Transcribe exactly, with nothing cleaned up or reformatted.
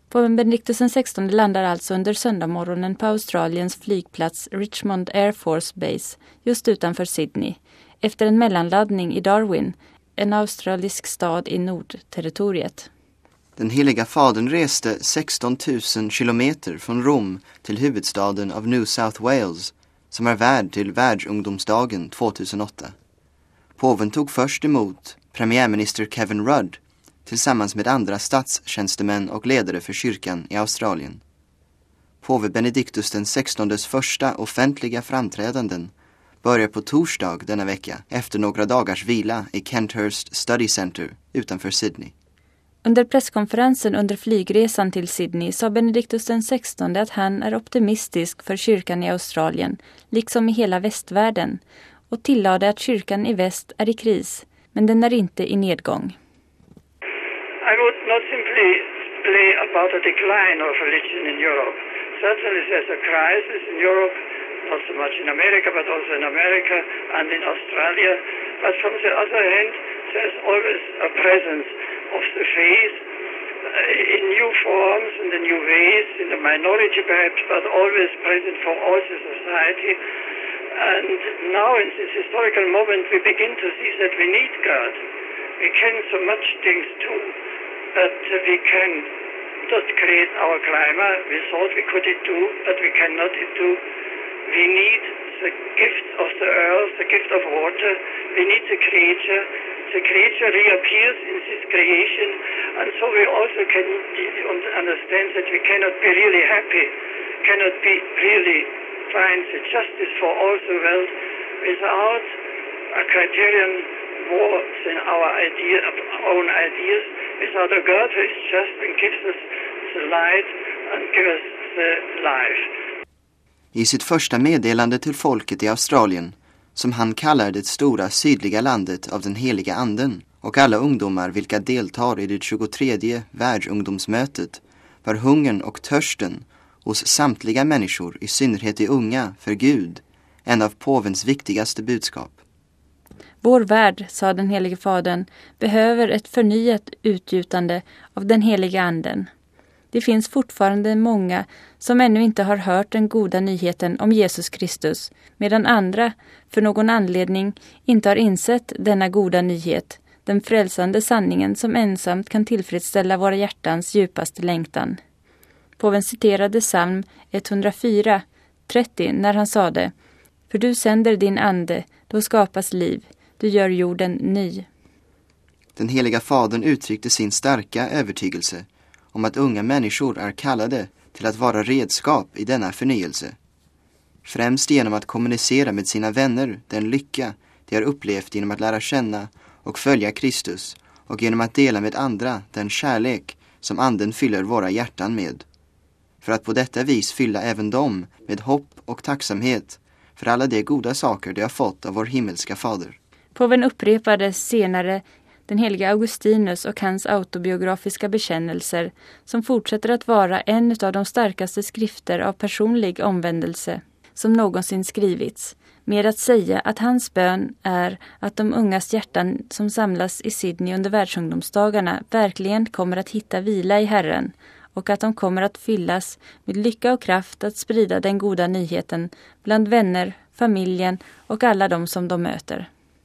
Påven Benedictus den sextonde landar alltså under söndagmorgonen på Australiens flygplats Richmond Air Force Base just utanför Sydney efter en mellanlandning i Darwin, en australisk stad i nordterritoriet. Den heliga fadern reste sexton tusen kilometer från Rom till huvudstaden av New South Wales som är värd till världsungdomsdagen tjugohundraåtta. Påven tog först emot premiärminister Kevin Rudd tillsammans med andra statstjänstemän och ledare för kyrkan i Australien. Påve Benedictus den sextondes första offentliga framträdanden börjar på torsdag denna vecka efter några dagars vila i Kenthurst Study Center utanför Sydney. Under presskonferensen under flygresan till Sydney sa Benedictus den sextonde att han är optimistisk för kyrkan i Australien, liksom i hela västvärlden, och tillade att kyrkan i väst är i kris, men den är inte i nedgång. I would not simply play about a decline of religion in Europe. Certainly there's a crisis in Europe, not so much in America, but also in America and in Australia. But from the other hand, there's always a presence of the faith in new forms, in the new ways, in the minority perhaps, but always present for all the society. And now in this historical moment we begin to see that we need God. We can so much things too, but we can not create our climate. We thought we could it do, but we cannot it do. We need the gift of the earth, the gift of water. We need the creature. The creature reappears in this creation, and so we also can understand that we cannot be really happy, cannot be really find the justice for all the world without a criterion more than our idea, own ideas, without a God who is just and gives us the light and gives us the life. I sitt första meddelande till folket i Australien, som han kallar det stora sydliga landet av den heliga anden, och alla ungdomar vilka deltar i det tjugotredje världsungdomsmötet, var hungern och törsten hos samtliga människor, i synnerhet de unga, för Gud, en av påvens viktigaste budskap. Vår värld, sa den helige fadern, behöver ett förnyat utgjutande av den heliga anden. Det finns fortfarande många som ännu inte har hört den goda nyheten om Jesus Kristus, medan andra, för någon anledning, inte har insett denna goda nyhet, den frälsande sanningen som ensamt kan tillfredsställa våra hjärtans djupaste längtan. Påven citerade psalm etthundrafyra, trettio när han sade: "För du sänder din ande, då skapas liv, du gör jorden ny." Den heliga fadern uttryckte sin starka övertygelse om att unga människor är kallade till att vara redskap i denna förnyelse. Främst genom att kommunicera med sina vänner den lycka de har upplevt genom att lära känna och följa Kristus, och genom att dela med andra den kärlek som anden fyller våra hjärtan med. För att på detta vis fylla även dem med hopp och tacksamhet för alla de goda saker de har fått av vår himmelska fader. Påven upprepade senare den heliga Augustinus och hans autobiografiska bekännelser, som fortsätter att vara en av de starkaste skrifter av personlig omvändelse som någonsin skrivits, med att säga att hans bön är att de ungas hjärtan som samlas i Sydney under världsungdomsdagarna verkligen kommer att hitta vila i Herren, och att de kommer att fyllas med lycka och kraft att sprida den goda nyheten bland vänner, familjen och alla de som de möter.